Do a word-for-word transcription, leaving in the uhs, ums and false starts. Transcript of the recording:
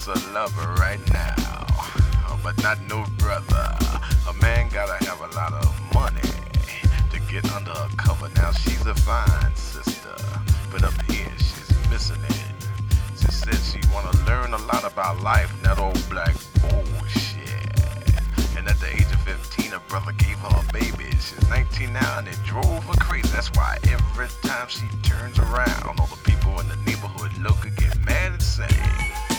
a lover right now, uh, but not no brother. A man gotta have a lot of money to get under a cover. Now she's a fine sister, but up here she's missing it. She said she wanna learn a lot about life, that old black bullshit. And at the age of fifteen, her brother gave her a baby. She's nineteen now and it drove her crazy. That's why every time she turns around, all the people in the neighborhood look and get mad and say,